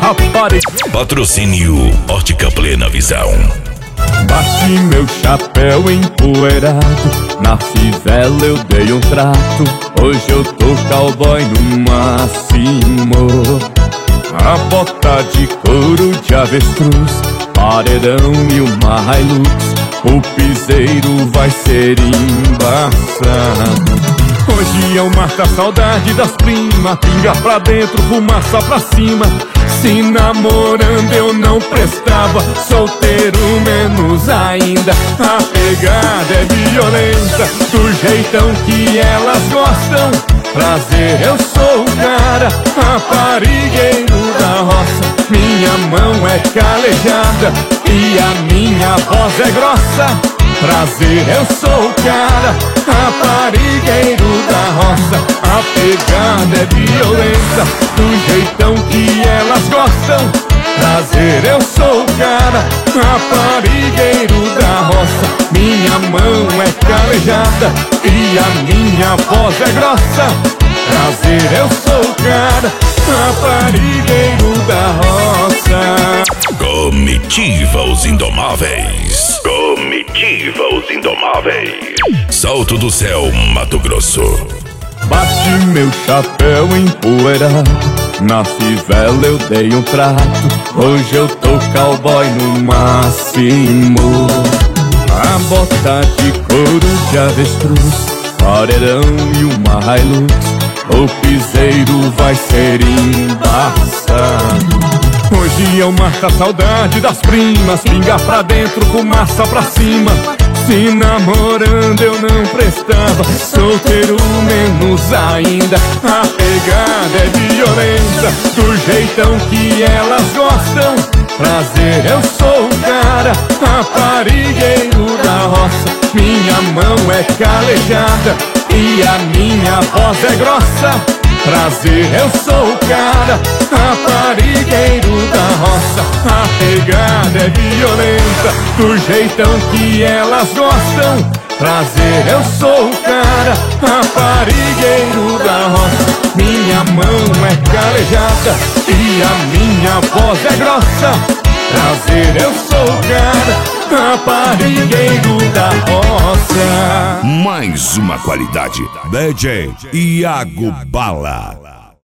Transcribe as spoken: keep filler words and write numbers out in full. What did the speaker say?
rapariga. Patrocínio Ótica Plena Visão. Bati meu chapéu empoeirado, na fivela eu dei um trato. Hoje eu tô cowboy no máximo. A bota de couro de avestruz, paredão e uma Hilux, o piseiro vai ser embaçado. Hoje eu mato a saudade das primas, pinga pra dentro, fumaça pra cima. Se namorando eu não prestava, solteiro menos ainda. A pegada é violenta, do jeitão que elas gostam. Prazer, eu sou o cara, raparigueiro da roça. Minha mão é calejada e a minha voz é grossa. Prazer, eu sou o cara, raparigueiro da roça. A pegada é violenta, do jeitão que elas gostam. Prazer, eu sou o cara, raparigueiro da roça. Minha mão é calejada e a minha voz é grossa. Prazer, eu sou o cara, raparigueiro da roça. Comitiva os Indomáveis. Comitiva os Indomáveis. Salto do Céu, Mato Grosso. Bati meu chapéu empoeirado, na fivela eu dei um trato. Hoje eu tô cowboy no máximo. A bota de couro de avestruz, paredão e uma Hilux, o piseiro vai ser embaçado. Hoje eu mato a saudade das primas, pinga pra dentro, fumaça pra cima. Se namorando eu não prestava, solteiro menos ainda. A pegada é violenta, do jeitão que elas gostam. Prazer, eu sou o cara, raparigueiro da roça. Minha mão é calejada e a minha voz é grossa. Prazer, eu sou o cara, raparigueiro da roça. A pegada é violenta, do jeitão que elas gostam. Prazer, eu sou o cara, raparigueiro da roça. Minha mão é calejada e a minha voz é grossa. Prazer, eu sou o cara, raparigueiro da roça. Mais uma qualidade. D J Iago Bala.